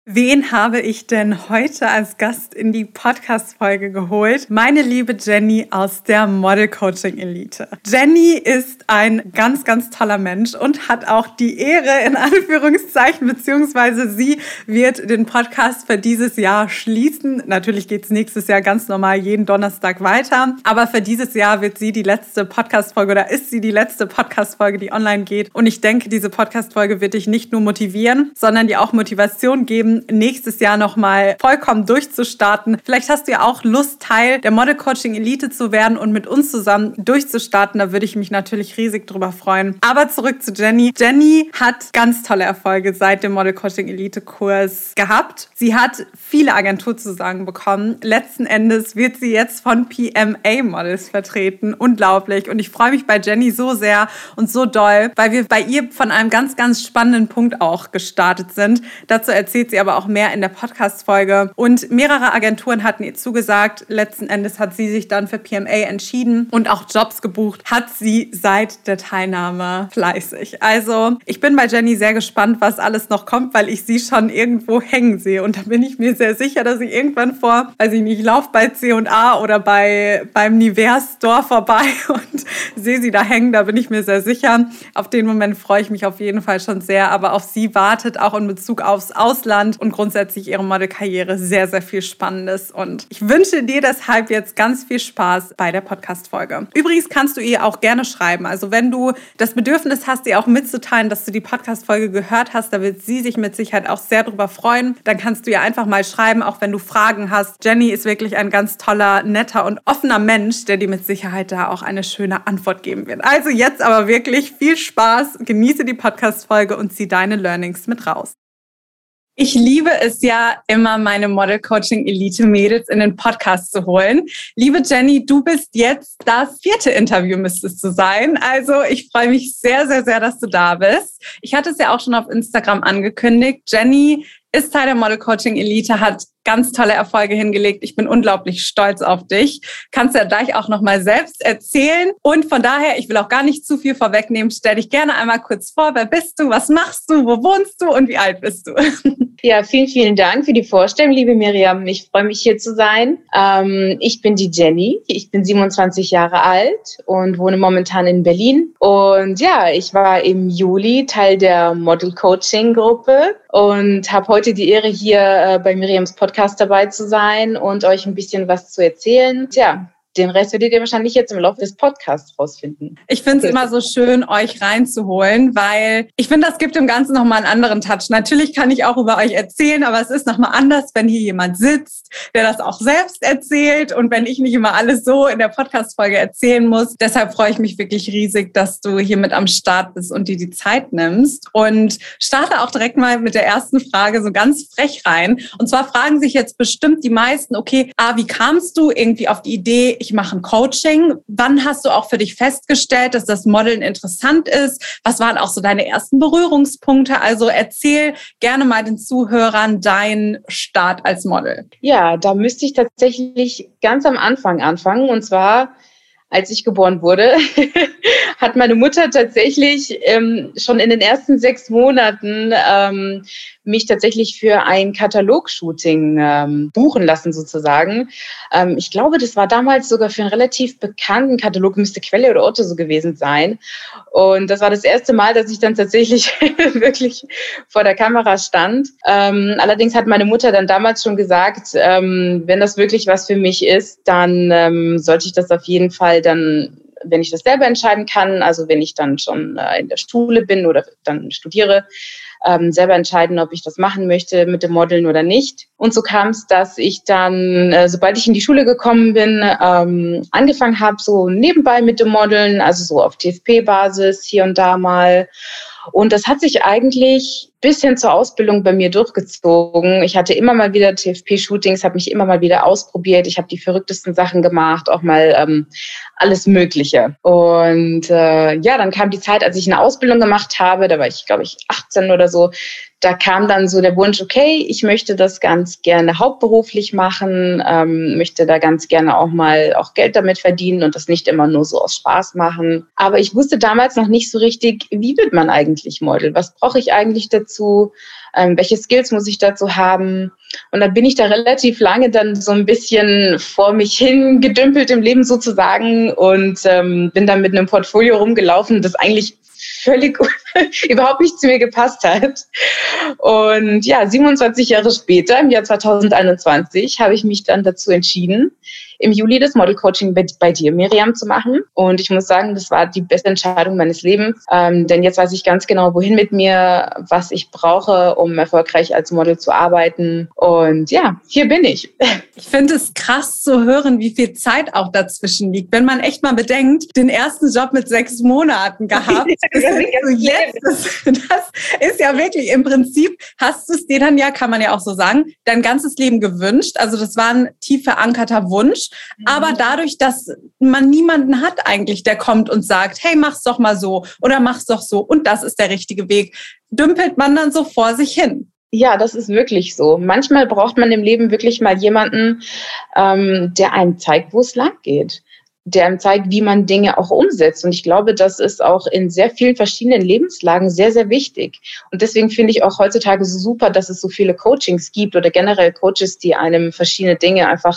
Wen habe ich denn heute als Gast in die Podcast-Folge geholt? Meine liebe Jenny aus der Model Coaching Elite. Jenny ist ein ganz, ganz toller Mensch und hat auch die Ehre, in Anführungszeichen, beziehungsweise sie wird den Podcast für dieses Jahr schließen. Natürlich geht es nächstes Jahr ganz normal jeden Donnerstag weiter, aber für dieses Jahr wird sie die letzte Podcast-Folge oder ist sie die letzte Podcast-Folge, die online geht. Und ich denke, diese Podcast-Folge wird dich nicht nur motivieren, sondern dir auch Motivation geben, nächstes Jahr nochmal vollkommen durchzustarten. Vielleicht hast du ja auch Lust, Teil der Model Coaching Elite zu werden und mit uns zusammen durchzustarten. Da würde ich mich natürlich riesig drüber freuen. Aber zurück zu Jenny. Jenny hat ganz tolle Erfolge seit dem Model Coaching Elite Kurs gehabt. Sie hat viele Agenturzusagen bekommen. Letzten Endes wird sie jetzt von PMA Models vertreten. Unglaublich. Und ich freue mich bei Jenny so sehr und so doll, weil wir bei ihr von einem ganz, ganz spannenden Punkt auch gestartet sind. Dazu erzählt sie aber auch mehr in der Podcast-Folge. Und mehrere Agenturen hatten ihr zugesagt. Letzten Endes hat sie sich dann für PMA entschieden und auch Jobs gebucht. Hat sie seit der Teilnahme fleißig. Also ich bin bei Jenny sehr gespannt, was alles noch kommt, weil ich sie schon irgendwo hängen sehe. Und da bin ich mir sehr sicher, dass ich irgendwann ich laufe bei C&A oder beim Nivea Store vorbei und sehe sie da hängen. Da bin ich mir sehr sicher. Auf den Moment freue ich mich auf jeden Fall schon sehr. Aber auf sie wartet auch in Bezug aufs Ausland und grundsätzlich ihre Modelkarriere sehr, sehr viel Spannendes. Und ich wünsche dir deshalb jetzt ganz viel Spaß bei der Podcast-Folge. Übrigens kannst du ihr auch gerne schreiben. Also wenn du das Bedürfnis hast, ihr auch mitzuteilen, dass du die Podcast-Folge gehört hast, da wird sie sich mit Sicherheit auch sehr drüber freuen. Dann kannst du ihr einfach mal schreiben, auch wenn du Fragen hast. Jenny ist wirklich ein ganz toller, netter und offener Mensch, der dir mit Sicherheit da auch eine schöne Antwort geben wird. Also jetzt aber wirklich viel Spaß, genieße die Podcast-Folge und zieh deine Learnings mit raus. Ich liebe es ja immer, meine Model Coaching Elite Mädels in den Podcast zu holen. Liebe Jenny, du bist jetzt das 4. Interview, müsstest du sein. Also ich freue mich sehr, sehr, sehr, dass du da bist. Ich hatte es ja auch schon auf Instagram angekündigt. Jenny ist Teil der Model Coaching Elite, hat ganz tolle Erfolge hingelegt. Ich bin unglaublich stolz auf dich. Kannst ja gleich auch nochmal selbst erzählen. Und von daher, ich will auch gar nicht zu viel vorwegnehmen. Stell dich gerne einmal kurz vor. Wer bist du? Was machst du? Wo wohnst du? Und wie alt bist du? Ja, vielen, vielen Dank für die Vorstellung, liebe Miriam. Ich freue mich, hier zu sein. Ich bin die Jenny. Ich bin 27 Jahre alt und wohne momentan in Berlin. Und ja, ich war im Juli Teil der Model Coaching Gruppe und habe heute die Ehre, hier bei Miriams Podcast dabei zu sein und euch ein bisschen was zu erzählen. Tja, den Rest werdet ihr wahrscheinlich jetzt im Laufe des Podcasts rausfinden. Ich finde es immer so schön, euch reinzuholen, weil ich finde, das gibt dem Ganzen nochmal einen anderen Touch. Natürlich kann ich auch über euch erzählen, aber es ist nochmal anders, wenn hier jemand sitzt, der das auch selbst erzählt und wenn ich nicht immer alles so in der Podcast-Folge erzählen muss. Deshalb freue ich mich wirklich riesig, dass du hier mit am Start bist und dir die Zeit nimmst. Und starte auch direkt mal mit der ersten Frage so ganz frech rein. Und zwar fragen sich jetzt bestimmt die meisten, okay, wie kamst du irgendwie auf die Idee, ich mache ein Coaching. Wann hast du auch für dich festgestellt, dass das Modeln interessant ist? Was waren auch so deine ersten Berührungspunkte? Also erzähl gerne mal den Zuhörern deinen Start als Model. Ja, da müsste ich tatsächlich ganz am Anfang anfangen. Und zwar, als ich geboren wurde, hat meine Mutter tatsächlich schon in den ersten 6 Monaten mich tatsächlich für ein Katalogshooting buchen lassen sozusagen. Ich glaube, das war damals sogar für einen relativ bekannten Katalog, müsste Quelle oder Otto so gewesen sein. Und das war das erste Mal, dass ich dann tatsächlich wirklich vor der Kamera stand. Allerdings hat meine Mutter dann damals schon gesagt, wenn das wirklich was für mich ist, dann sollte ich das auf jeden Fall dann, wenn ich das selber entscheiden kann, also wenn ich dann schon in der Schule bin oder dann studiere, selber entscheiden, ob ich das machen möchte mit dem Modeln oder nicht. Und so kam es, dass ich dann, sobald ich in die Schule gekommen bin, angefangen habe, so nebenbei mit dem Modeln, also so auf TFP-Basis hier und da mal. Und das hat sich eigentlich bis hin zur Ausbildung bei mir durchgezogen. Ich hatte immer mal wieder TFP-Shootings, habe mich immer mal wieder ausprobiert. Ich habe die verrücktesten Sachen gemacht, auch mal alles Mögliche. Und dann kam die Zeit, als ich eine Ausbildung gemacht habe, da war ich, glaube ich, 18 oder so. Da kam dann so der Wunsch, okay, ich möchte das ganz gerne hauptberuflich machen, möchte da ganz gerne auch mal auch Geld damit verdienen und das nicht immer nur so aus Spaß machen. Aber ich wusste damals noch nicht so richtig, wie wird man eigentlich Model? Was brauche ich eigentlich dazu? dazu? Welche Skills muss ich dazu haben? Und dann bin ich da relativ lange dann so ein bisschen vor mich hin gedümpelt im Leben sozusagen und bin dann mit einem Portfolio rumgelaufen, das eigentlich völlig überhaupt nicht zu mir gepasst hat. Und ja, 27 Jahre später, im Jahr 2021, habe ich mich dann dazu entschieden, im Juli das Model Coaching bei dir, Miriam, zu machen. Und ich muss sagen, das war die beste Entscheidung meines Lebens. Denn jetzt weiß ich ganz genau, wohin mit mir, was ich brauche, um erfolgreich als Model zu arbeiten. Und ja, hier bin ich. Ich finde es krass zu hören, wie viel Zeit auch dazwischen liegt. Wenn man echt mal bedenkt, den ersten Job mit 6 Monaten gehabt. Das ist ja wirklich, im Prinzip hast du es dir dann ja, kann man ja auch so sagen, dein ganzes Leben gewünscht. Also das war ein tief verankerter Wunsch. Aber dadurch, dass man niemanden hat eigentlich, der kommt und sagt, hey, mach's doch mal so oder mach's doch so und das ist der richtige Weg, dümpelt man dann so vor sich hin. Ja, das ist wirklich so. Manchmal braucht man im Leben wirklich mal jemanden, der einem zeigt, wo es lang geht, der einem zeigt, wie man Dinge auch umsetzt. Und ich glaube, das ist auch in sehr vielen verschiedenen Lebenslagen sehr, sehr wichtig. Und deswegen finde ich auch heutzutage so super, dass es so viele Coachings gibt oder generell Coaches, die einem verschiedene Dinge einfach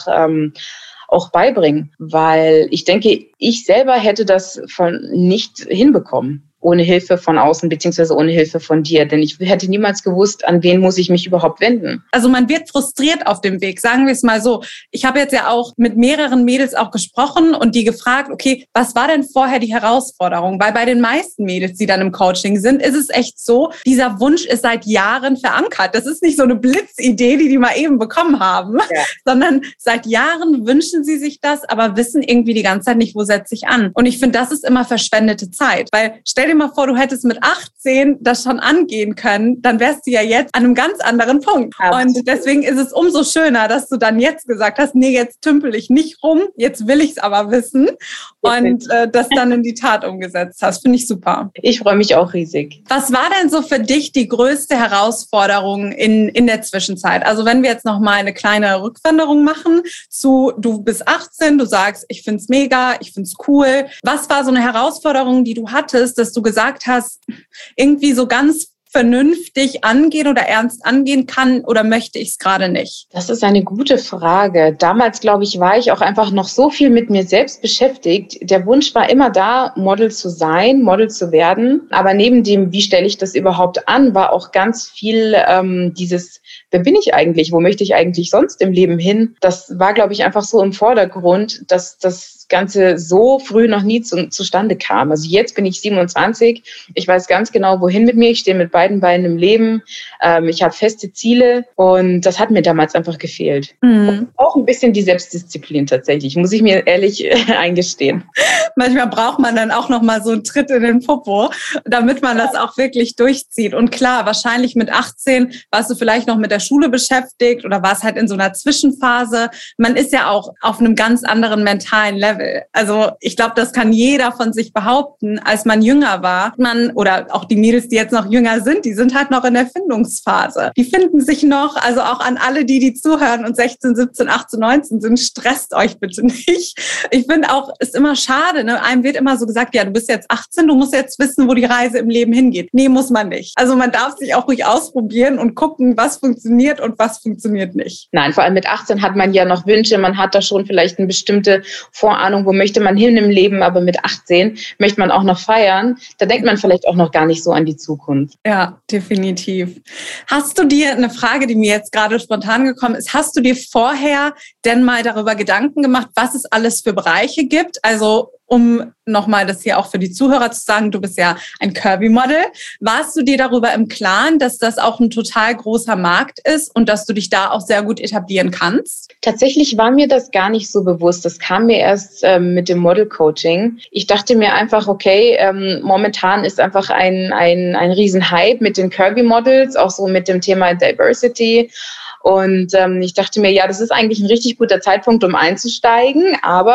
auch beibringen. Weil ich denke, ich selber hätte das nicht hinbekommen. Ohne Hilfe von außen, beziehungsweise ohne Hilfe von dir. Denn ich hätte niemals gewusst, an wen muss ich mich überhaupt wenden. Also man wird frustriert auf dem Weg, sagen wir es mal so. Ich habe jetzt ja auch mit mehreren Mädels auch gesprochen und die gefragt, okay, was war denn vorher die Herausforderung? Weil bei den meisten Mädels, die dann im Coaching sind, ist es echt so, dieser Wunsch ist seit Jahren verankert. Das ist nicht so eine Blitzidee, die mal eben bekommen haben, sondern seit Jahren wünschen sie sich das, aber wissen irgendwie die ganze Zeit nicht, wo setze ich an. Und ich finde, das ist immer verschwendete Zeit, weil stell dir mal vor, du hättest mit 18 das schon angehen können, dann wärst du ja jetzt an einem ganz anderen Punkt. Absolut. Und deswegen ist es umso schöner, dass du dann jetzt gesagt hast, nee, jetzt tümpel ich nicht rum, jetzt will ich es aber wissen und das dann in die Tat umgesetzt hast. Finde ich super. Ich freue mich auch riesig. Was war denn so für dich die größte Herausforderung in der Zwischenzeit? Also wenn wir jetzt noch mal eine kleine Rückwanderung machen zu, du bist 18, du sagst, ich finde es mega, ich finde es cool. Was war so eine Herausforderung, die du hattest, dass du gesagt hast, irgendwie so ganz vernünftig angehen oder ernst angehen kann oder möchte ich es gerade nicht? Das ist eine gute Frage. Damals, glaube ich, war ich auch einfach noch so viel mit mir selbst beschäftigt. Der Wunsch war immer da, Model zu sein, Model zu werden. Aber neben dem, wie stelle ich das überhaupt an, war auch ganz viel dieses, wer bin ich eigentlich? Wo möchte ich eigentlich sonst im Leben hin? Das war, glaube ich, einfach so im Vordergrund, dass das Ganze so früh noch nie zustande kam. Also jetzt bin ich 27. Ich weiß ganz genau, wohin mit mir. Ich stehe mit beiden Beinen im Leben. Ich habe feste Ziele und das hat mir damals einfach gefehlt. Mhm. Auch ein bisschen die Selbstdisziplin tatsächlich, muss ich mir ehrlich eingestehen. Manchmal braucht man dann auch noch mal so einen Tritt in den Popo, damit man das auch wirklich durchzieht. Und klar, wahrscheinlich mit 18 warst du vielleicht noch mit der Schule beschäftigt oder warst halt in so einer Zwischenphase. Man ist ja auch auf einem ganz anderen mentalen Level. Also ich glaube, das kann jeder von sich behaupten. Als man jünger war, oder auch die Mädels, die jetzt noch jünger sind, die sind halt noch in der Findungsphase. Die finden sich noch, also auch an alle, die zuhören und 16, 17, 18, 19 sind, stresst euch bitte nicht. Ich finde auch, ist immer schade, ne? Einem wird immer so gesagt, ja, du bist jetzt 18, du musst jetzt wissen, wo die Reise im Leben hingeht. Nee, muss man nicht. Also man darf sich auch ruhig ausprobieren und gucken, was funktioniert und was funktioniert nicht. Nein, vor allem mit 18 hat man ja noch Wünsche, man hat da schon vielleicht eine bestimmte Vorahnung, wo möchte man hin im Leben, aber mit 18 möchte man auch noch feiern. Da denkt man vielleicht auch noch gar nicht so an die Zukunft. Ja, definitiv. Hast du dir, eine Frage, die mir jetzt gerade spontan gekommen ist, hast du dir vorher denn mal darüber Gedanken gemacht, was es alles für Bereiche gibt? Also um nochmal das hier auch für die Zuhörer zu sagen, du bist ja ein Curvy-Model. Warst du dir darüber im Klaren, dass das auch ein total großer Markt ist und dass du dich da auch sehr gut etablieren kannst? Tatsächlich war mir das gar nicht so bewusst. Das kam mir erst mit dem Model-Coaching. Ich dachte mir einfach, okay, momentan ist einfach ein Riesenhype mit den Curvy-Models, auch so mit dem Thema Diversity. Und ich dachte mir, ja, das ist eigentlich ein richtig guter Zeitpunkt, um einzusteigen, aber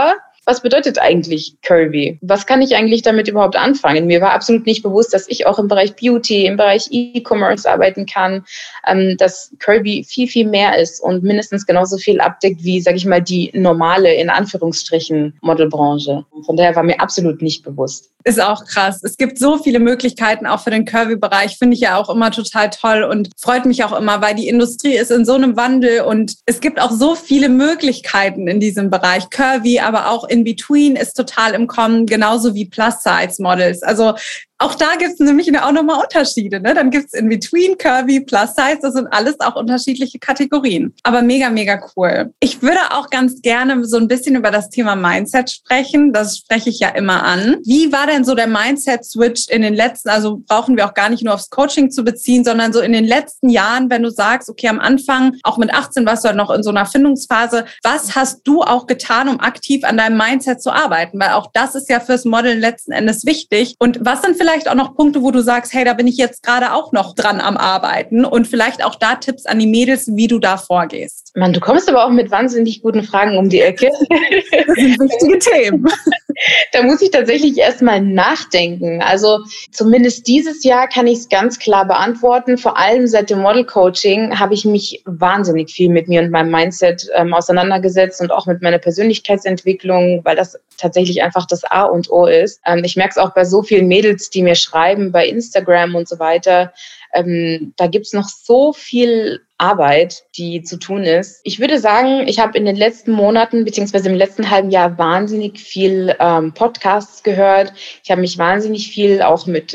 was bedeutet eigentlich Curvy? Was kann ich eigentlich damit überhaupt anfangen? Mir war absolut nicht bewusst, dass ich auch im Bereich Beauty, im Bereich E-Commerce arbeiten kann, dass Curvy viel, viel mehr ist und mindestens genauso viel abdeckt wie, sage ich mal, die normale, in Anführungsstrichen, Modelbranche. Von daher war mir absolut nicht bewusst. Ist auch krass. Es gibt so viele Möglichkeiten auch für den Curvy-Bereich, finde ich ja auch immer total toll und freut mich auch immer, weil die Industrie ist in so einem Wandel und es gibt auch so viele Möglichkeiten in diesem Bereich. Curvy, aber auch in between ist total im Kommen, genauso wie Plus-Size-Models. Also auch da gibt es nämlich auch nochmal Unterschiede. Ne? Dann gibt es in between, Curvy, Plus-Size, das sind alles auch unterschiedliche Kategorien. Aber mega, mega cool. Ich würde auch ganz gerne so ein bisschen über das Thema Mindset sprechen. Das spreche ich ja immer an. Wie war denn so der Mindset-Switch in den letzten, also brauchen wir auch gar nicht nur aufs Coaching zu beziehen, sondern so in den letzten Jahren, wenn du sagst, okay, am Anfang, auch mit 18 warst du halt noch in so einer Findungsphase. Was hast du auch getan, um aktiv an deinem Mindset zu arbeiten? Weil auch das ist ja fürs Modeln letzten Endes wichtig. Und was sind vielleicht auch noch Punkte, wo du sagst, hey, da bin ich jetzt gerade auch noch dran am Arbeiten und vielleicht auch da Tipps an die Mädels, wie du da vorgehst? Mann, du kommst aber auch mit wahnsinnig guten Fragen um die Ecke. Das sind wichtige Themen. Da muss ich tatsächlich erstmal nachdenken. Also zumindest dieses Jahr kann ich es ganz klar beantworten. Vor allem seit dem Model-Coaching habe ich mich wahnsinnig viel mit mir und meinem Mindset auseinandergesetzt und auch mit meiner Persönlichkeitsentwicklung, weil das tatsächlich einfach das A und O ist. Ich merke es auch bei so vielen Mädels, die mir schreiben, bei Instagram und so weiter. Da gibt's noch so viel Arbeit, die zu tun ist. Ich würde sagen, ich habe in den letzten Monaten beziehungsweise im letzten halben Jahr wahnsinnig viel Podcasts gehört. Ich habe mich wahnsinnig viel auch mit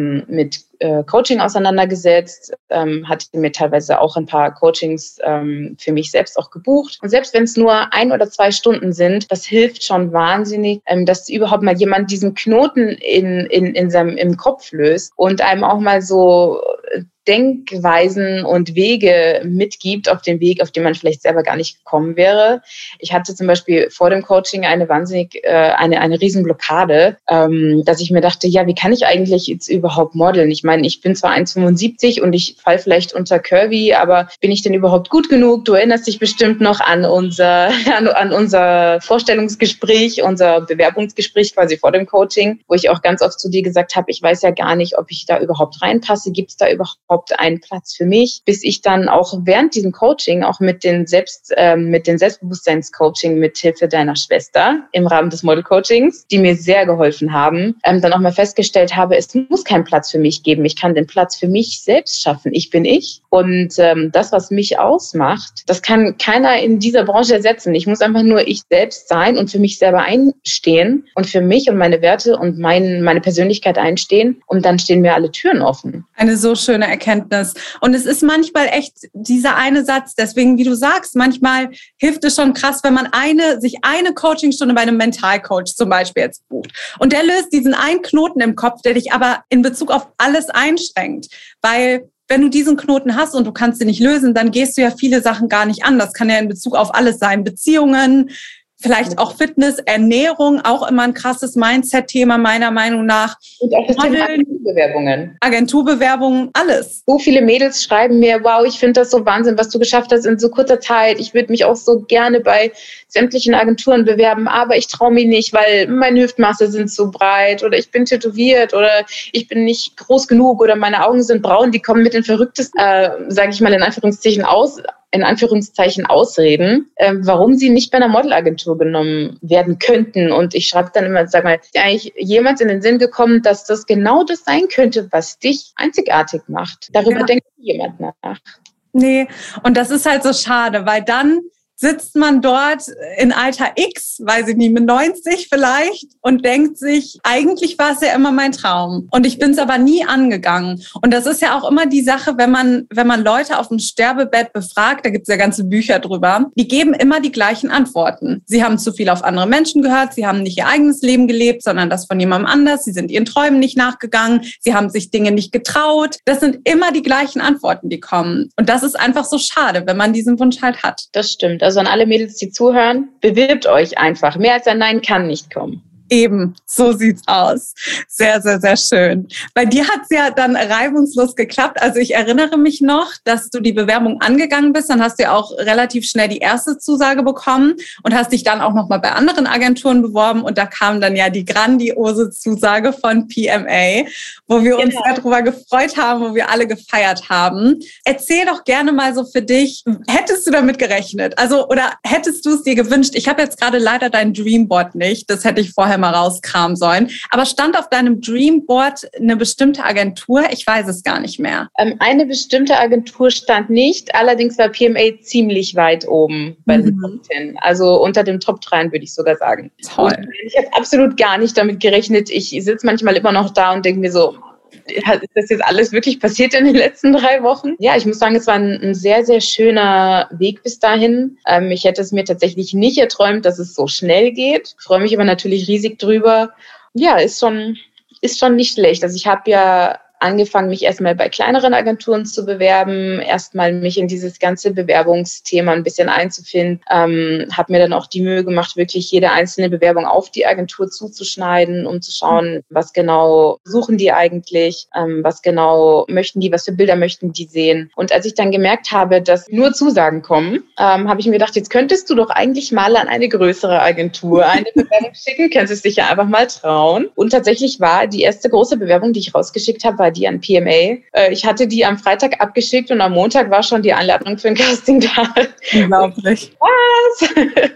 Coaching auseinandergesetzt, hatte mir teilweise auch ein paar Coachings für mich selbst auch gebucht. Und selbst wenn es nur 1 oder 2 Stunden sind, das hilft schon wahnsinnig, dass überhaupt mal jemand diesen Knoten im Kopf löst und einem auch mal so Denkweisen und Wege mitgibt auf den Weg, auf den man vielleicht selber gar nicht gekommen wäre. Ich hatte zum Beispiel vor dem Coaching eine riesen Blockade, dass ich mir dachte, ja, wie kann ich eigentlich jetzt überhaupt modeln? Ich meine, ich bin zwar 1,75 und ich falle vielleicht unter Curvy, aber bin ich denn überhaupt gut genug? Du erinnerst dich bestimmt noch an unser Vorstellungsgespräch, unser Bewerbungsgespräch quasi vor dem Coaching, wo ich auch ganz oft zu dir gesagt habe, ich weiß ja gar nicht, ob ich da überhaupt reinpasse. Gibt es da überhaupt einen Platz für mich, bis ich dann auch während diesem Coaching, auch mit den Selbstbewusstseinscoaching mit Hilfe deiner Schwester im Rahmen des Model-Coachings, die mir sehr geholfen haben, dann auch mal festgestellt habe, es muss keinen Platz für mich geben. Ich kann den Platz für mich selbst schaffen. Ich bin ich. Und das, was mich ausmacht, das kann keiner in dieser Branche ersetzen. Ich muss einfach nur ich selbst sein und für mich selber einstehen und für mich und meine Werte und meine Persönlichkeit einstehen. Und dann stehen mir alle Türen offen. Eine so schöne Erkenntnis. Und es ist manchmal echt dieser eine Satz, deswegen, wie du sagst, manchmal hilft es schon krass, wenn man sich eine Coachingstunde bei einem Mentalcoach zum Beispiel jetzt bucht. Und der löst diesen einen Knoten im Kopf, der dich aber in Bezug auf alles einschränkt. Weil wenn du diesen Knoten hast und du kannst ihn nicht lösen, dann gehst du ja viele Sachen gar nicht an. Das kann ja in Bezug auf alles sein. Beziehungen, vielleicht auch Fitness, Ernährung, auch immer ein krasses Mindset-Thema meiner Meinung nach. Und auch das Thema Agenturbewerbungen, alles. So viele Mädels schreiben mir, wow, ich finde das so Wahnsinn, was du geschafft hast in so kurzer Zeit. Ich würde mich auch so gerne bei sämtlichen Agenturen bewerben, aber ich traue mich nicht, weil meine Hüftmasse sind zu breit oder ich bin tätowiert oder ich bin nicht groß genug oder meine Augen sind braun. Die kommen mit den verrücktesten, sage ich mal in Anführungszeichen Ausreden, warum sie nicht bei einer Modelagentur genommen werden könnten. Und ich schreibe dann immer, sag mal, ist eigentlich jemals in den Sinn gekommen, dass das genau das sein könnte, was dich einzigartig macht. Darüber denkt jemand nach. Nee, und das ist halt so schade, weil dann sitzt man dort in Alter X, weiß ich nicht, mit 90 vielleicht und denkt sich, eigentlich war es ja immer mein Traum. Und ich bin es aber nie angegangen. Und das ist ja auch immer die Sache, wenn man Leute auf dem Sterbebett befragt, da gibt es ja ganze Bücher drüber, die geben immer die gleichen Antworten. Sie haben zu viel auf andere Menschen gehört, sie haben nicht ihr eigenes Leben gelebt, sondern das von jemandem anders, sie sind ihren Träumen nicht nachgegangen, sie haben sich Dinge nicht getraut. Das sind immer die gleichen Antworten, die kommen. Und das ist einfach so schade, wenn man diesen Wunsch halt hat. Das stimmt. Also an alle Mädels, die zuhören, bewirbt euch einfach. Mehr als ein Nein kann nicht kommen. Eben, so sieht's aus. Sehr, sehr, sehr schön. Bei dir hat's ja dann reibungslos geklappt. Also ich erinnere mich noch, dass du die Bewerbung angegangen bist. Dann hast du ja auch relativ schnell die erste Zusage bekommen und hast dich dann auch nochmal bei anderen Agenturen beworben. Und da kam dann ja die grandiose Zusage von PMA, wo wir uns sehr drüber gefreut haben, wo wir alle gefeiert haben. Erzähl doch gerne mal so für dich, hättest du damit gerechnet? Also, oder hättest du es dir gewünscht? Ich habe jetzt gerade leider dein Dreamboard nicht. Das hätte ich vorher mal rauskramen sollen. Aber stand auf deinem Dreamboard eine bestimmte Agentur? Ich weiß es gar nicht mehr. Eine bestimmte Agentur stand nicht. Allerdings war PMA ziemlich weit oben bei den Top 10. Also unter dem Top 3 würde ich sogar sagen. Toll. Und ich habe absolut gar nicht damit gerechnet. Ich sitze manchmal immer noch da und denke mir so, ist das jetzt alles wirklich passiert in den letzten 3 Wochen? Ja, ich muss sagen, es war ein sehr, sehr schöner Weg bis dahin. Ich hätte es mir tatsächlich nicht erträumt, dass es so schnell geht. Ich freue mich aber natürlich riesig drüber. Ja, ist schon nicht schlecht. Also ich habe ja angefangen, mich erstmal bei kleineren Agenturen zu bewerben, erstmal mich in dieses ganze Bewerbungsthema ein bisschen einzufinden, habe mir dann auch die Mühe gemacht, wirklich jede einzelne Bewerbung auf die Agentur zuzuschneiden, um zu schauen, was genau suchen die eigentlich, was genau möchten die, was für Bilder möchten die sehen. Und als ich dann gemerkt habe, dass nur Zusagen kommen, habe ich mir gedacht, jetzt könntest du doch eigentlich mal an eine größere Agentur eine Bewerbung schicken, könntest dich ja einfach mal trauen. Und tatsächlich war die erste große Bewerbung, die ich rausgeschickt habe, war die an PMA. Ich hatte die am Freitag abgeschickt und am Montag war schon die Einladung für ein Casting da. Unglaublich. Was?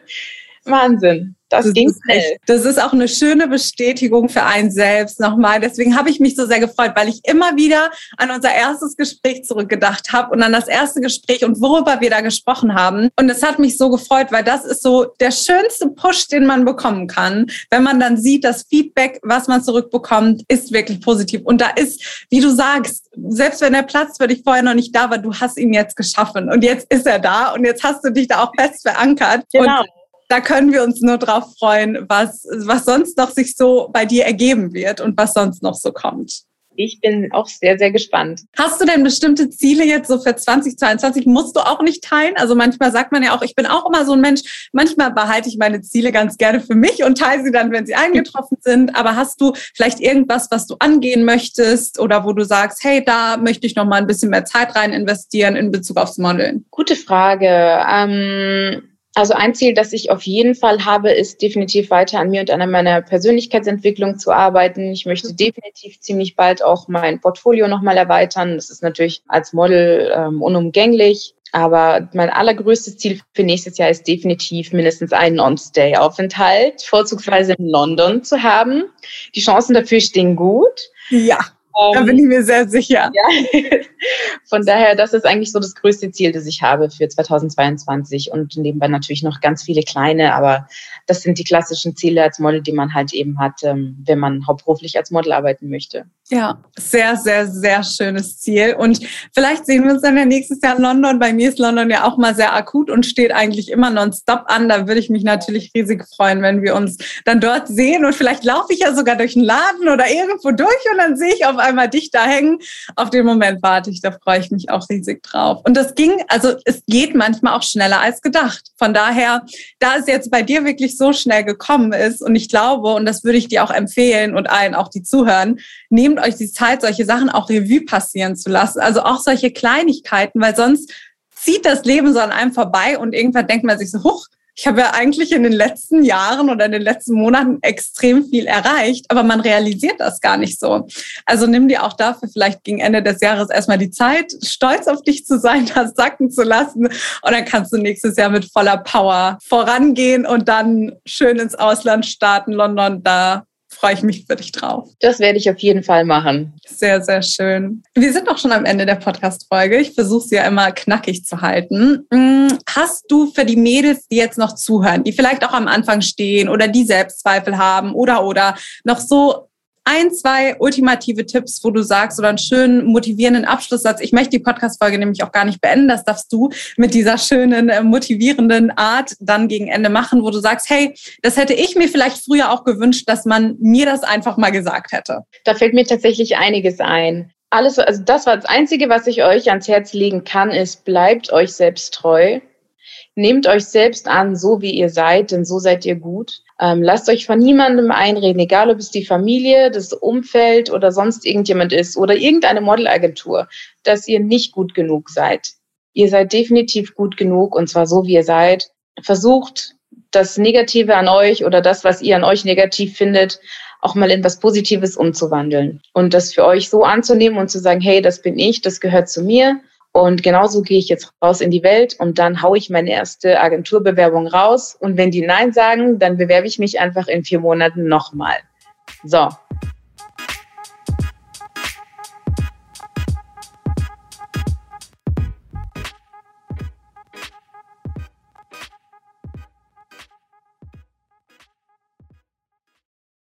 Wahnsinn. Das ging schnell. Das ist auch eine schöne Bestätigung für einen selbst nochmal. Deswegen habe ich mich so sehr gefreut, weil ich immer wieder an unser erstes Gespräch zurückgedacht habe und an das erste Gespräch und worüber wir da gesprochen haben. Und es hat mich so gefreut, weil das ist so der schönste Push, den man bekommen kann, wenn man dann sieht, das Feedback, was man zurückbekommt, ist wirklich positiv. Und da ist, wie du sagst, selbst wenn der Platz für dich vorher noch nicht da war, du hast ihn jetzt geschaffen und jetzt ist er da und jetzt hast du dich da auch fest verankert. Genau. Und da können wir uns nur drauf freuen, was sonst noch sich so bei dir ergeben wird und was sonst noch so kommt. Ich bin auch sehr, sehr gespannt. Hast du denn bestimmte Ziele jetzt so für 2022? Musst du auch nicht teilen? Also manchmal sagt man ja auch, ich bin auch immer so ein Mensch, manchmal behalte ich meine Ziele ganz gerne für mich und teile sie dann, wenn sie eingetroffen sind. Aber hast du vielleicht irgendwas, was du angehen möchtest oder wo du sagst, hey, da möchte ich noch mal ein bisschen mehr Zeit rein investieren in Bezug aufs Modeln? Gute Frage. Also ein Ziel, das ich auf jeden Fall habe, ist definitiv weiter an mir und an meiner Persönlichkeitsentwicklung zu arbeiten. Ich möchte definitiv ziemlich bald auch mein Portfolio nochmal erweitern. Das ist natürlich als Model unumgänglich. Aber mein allergrößtes Ziel für nächstes Jahr ist definitiv mindestens einen On-Stay-Aufenthalt, vorzugsweise in London zu haben. Die Chancen dafür stehen gut. Ja. Da bin ich mir sehr sicher. Ja. Von daher, das ist eigentlich so das größte Ziel, das ich habe für 2022 und nebenbei natürlich noch ganz viele kleine, aber das sind die klassischen Ziele als Model, die man halt eben hat, wenn man hauptberuflich als Model arbeiten möchte. Ja, sehr, sehr, sehr schönes Ziel. Und vielleicht sehen wir uns dann ja nächstes Jahr in London. Bei mir ist London ja auch mal sehr akut und steht eigentlich immer nonstop an. Da würde ich mich natürlich riesig freuen, wenn wir uns dann dort sehen. Und vielleicht laufe ich ja sogar durch den Laden oder irgendwo durch und dann sehe ich auf einmal dich da hängen. Auf den Moment warte ich, da freue ich mich auch riesig drauf. Und das es geht manchmal auch schneller als gedacht. Von daher, da es jetzt bei dir wirklich so schnell gekommen ist und ich glaube, und das würde ich dir auch empfehlen und allen auch, die zuhören, nehmt euch die Zeit, solche Sachen auch Revue passieren zu lassen. Also auch solche Kleinigkeiten, weil sonst zieht das Leben so an einem vorbei und irgendwann denkt man sich so, huch, ich habe ja eigentlich in den letzten Jahren oder in den letzten Monaten extrem viel erreicht, aber man realisiert das gar nicht so. Also nimm dir auch dafür vielleicht gegen Ende des Jahres erstmal die Zeit, stolz auf dich zu sein, das sacken zu lassen und dann kannst du nächstes Jahr mit voller Power vorangehen und dann schön ins Ausland starten, London, da freue ich mich für dich drauf. Das werde ich auf jeden Fall machen. Sehr, sehr schön. Wir sind auch schon am Ende der Podcast-Folge. Ich versuche sie ja immer knackig zu halten. Hast du für die Mädels, die jetzt noch zuhören, die vielleicht auch am Anfang stehen oder die Selbstzweifel haben oder noch so 1, 2 ultimative Tipps, wo du sagst, oder einen schönen motivierenden Abschlusssatz. Ich möchte die Podcast-Folge nämlich auch gar nicht beenden. Das darfst du mit dieser schönen, motivierenden Art dann gegen Ende machen, wo du sagst, hey, das hätte ich mir vielleicht früher auch gewünscht, dass man mir das einfach mal gesagt hätte. Da fällt mir tatsächlich einiges ein. Also das war das Einzige, was ich euch ans Herz legen kann, ist, bleibt euch selbst treu. Nehmt euch selbst an, so wie ihr seid, denn so seid ihr gut. Lasst euch von niemandem einreden, egal ob es die Familie, das Umfeld oder sonst irgendjemand ist oder irgendeine Modelagentur, dass ihr nicht gut genug seid. Ihr seid definitiv gut genug und zwar so, wie ihr seid. Versucht, das Negative an euch oder das, was ihr an euch negativ findet, auch mal in was Positives umzuwandeln und das für euch so anzunehmen und zu sagen, hey, das bin ich, das gehört zu mir. Und genauso gehe ich jetzt raus in die Welt und dann haue ich meine erste Agenturbewerbung raus. Und wenn die Nein sagen, dann bewerbe ich mich einfach in 4 Monaten nochmal. So,